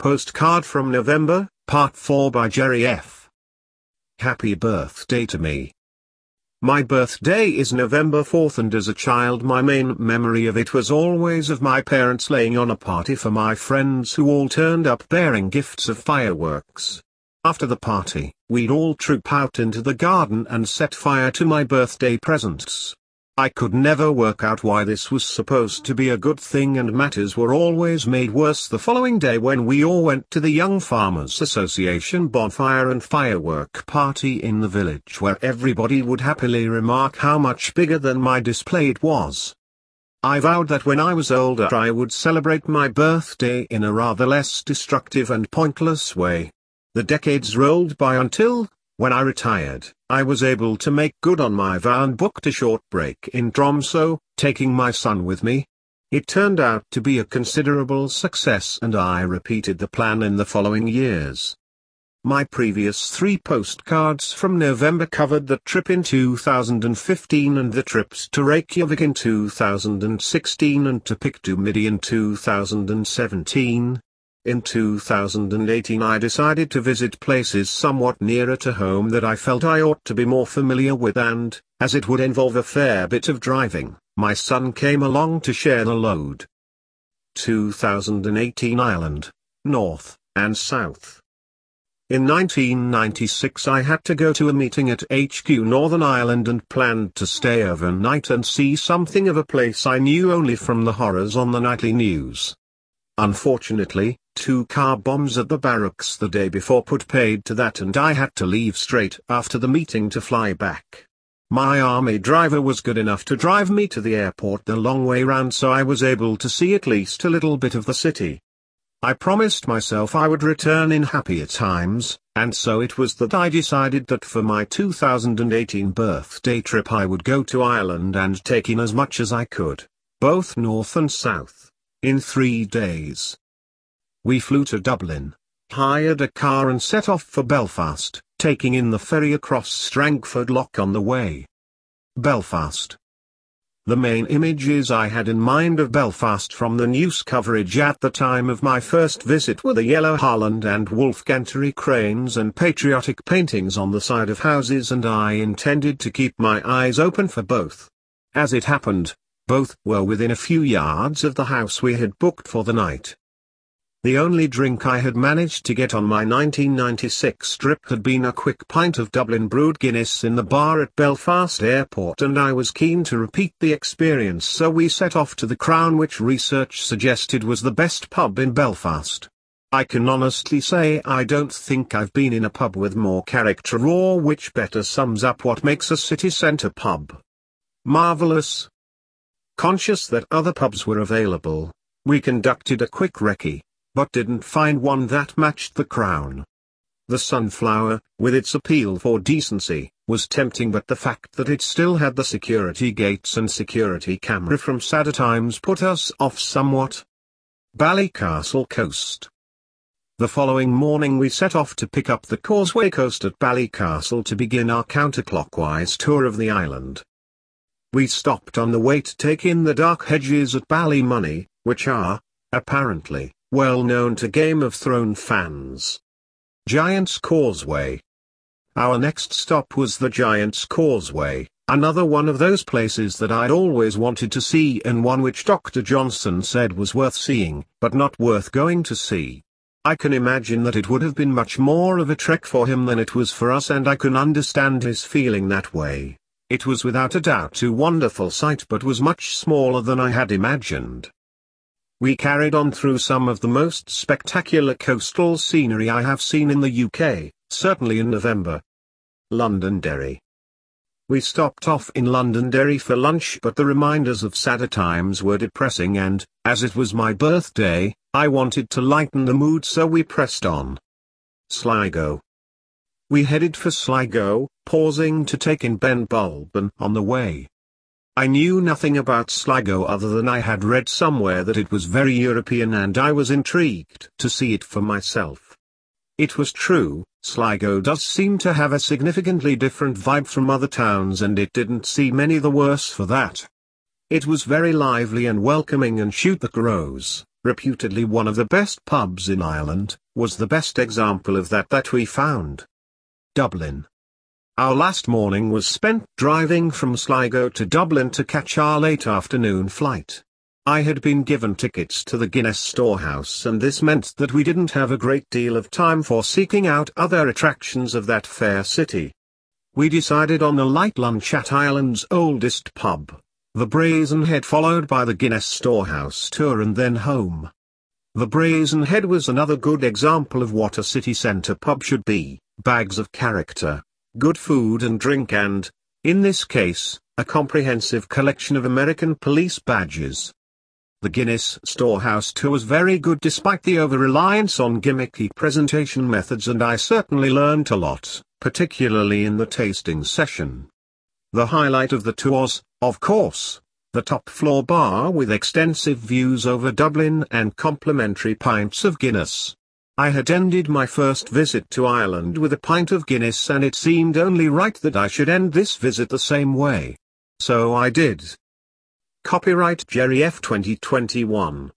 Postcard from November, Part 4 by Jerry F. Happy birthday to me. My birthday is November 4th, and as a child my main memory of it was always of my parents laying on a party for my friends who all turned up bearing gifts of fireworks. After the party, we'd all troop out into the garden and set fire to my birthday presents. I could never work out why this was supposed to be a good thing, and matters were always made worse the following day when we all went to the Young Farmers Association bonfire and firework party in the village, where everybody would happily remark how much bigger than my display it was. I vowed that when I was older I would celebrate my birthday in a rather less destructive and pointless way. The decades rolled by until, when I retired, I was able to make good on my vow and booked a short break in Tromsø, taking my son with me. It turned out to be a considerable success, and I repeated the plan in the following years. My previous 3 postcards from November covered the trip in 2015 and the trips to Reykjavik in 2016 and to Piktumidi in 2017. In 2018 I decided to visit places somewhat nearer to home that I felt I ought to be more familiar with, and, as it would involve a fair bit of driving, my son came along to share the load. 2018 Ireland, North and South. In 1996 I had to go to a meeting at HQ Northern Ireland and planned to stay overnight and see something of a place I knew only from the horrors on the nightly news. Unfortunately, 2 car bombs at the barracks the day before put paid to that, and I had to leave straight after the meeting to fly back. My army driver was good enough to drive me to the airport the long way round, so I was able to see at least a little bit of the city. I promised myself I would return in happier times, and so it was that I decided that for my 2018 birthday trip I would go to Ireland and take in as much as I could, both north and south, in 3 days. We flew to Dublin, hired a car and set off for Belfast, taking in the ferry across Strangford Lough on the way. Belfast. The main images I had in mind of Belfast from the news coverage at the time of my first visit were the yellow Holland and Wolf Gantry cranes and patriotic paintings on the side of houses, and I intended to keep my eyes open for both. As it happened, both were within a few yards of the house we had booked for the night. The only drink I had managed to get on my 1996 trip had been a quick pint of Dublin brewed Guinness in the bar at Belfast Airport, and I was keen to repeat the experience, so we set off to the Crown, which research suggested was the best pub in Belfast. I can honestly say I don't think I've been in a pub with more character or which better sums up what makes a city centre pub. Marvellous. Conscious that other pubs were available, we conducted a quick recce, but didn't find one that matched the Crown. The Sunflower, with its appeal for decency, was tempting, but the fact that it still had the security gates and security camera from sadder times put us off somewhat. Ballycastle Coast. The following morning we set off to pick up the Causeway Coast at Ballycastle to begin our counterclockwise tour of the island. We stopped on the way to take in the dark hedges at Ballymoney, which are, apparently, well known to Game of Thrones fans. Giant's Causeway. Our next stop was the Giant's Causeway, another one of those places that I'd always wanted to see, and one which Dr. Johnson said was worth seeing, but not worth going to see. I can imagine that it would have been much more of a trek for him than it was for us, and I can understand his feeling that way. It was without a doubt a wonderful sight, but was much smaller than I had imagined. We carried on through some of the most spectacular coastal scenery I have seen in the UK, certainly in November. Londonderry. We stopped off in Londonderry for lunch, but the reminders of sadder times were depressing, and, as it was my birthday, I wanted to lighten the mood, so we pressed on. Sligo. We headed for Sligo, pausing to take in Ben Bulben on the way. I knew nothing about Sligo other than I had read somewhere that it was very European, and I was intrigued to see it for myself. It was true, Sligo does seem to have a significantly different vibe from other towns, and it didn't seem any the worse for that. It was very lively and welcoming, and shoot the crows, reputedly one of the best pubs in Ireland, was the best example of that we found. Dublin. Our last morning was spent driving from Sligo to Dublin to catch our late afternoon flight. I had been given tickets to the Guinness Storehouse, and this meant that we didn't have a great deal of time for seeking out other attractions of that fair city. We decided on a light lunch at Ireland's oldest pub, the Brazen Head, followed by the Guinness Storehouse tour, and then home. The Brazen Head was another good example of what a city centre pub should be: bags of character, good food and drink, and, in this case, a comprehensive collection of American police badges. The Guinness Storehouse tour was very good despite the over-reliance on gimmicky presentation methods, and I certainly learnt a lot, particularly in the tasting session. The highlight of the tour was, of course, the top-floor bar with extensive views over Dublin and complimentary pints of Guinness. I had ended my first visit to Ireland with a pint of Guinness, and it seemed only right that I should end this visit the same way. So I did. Copyright Jerry F 2021.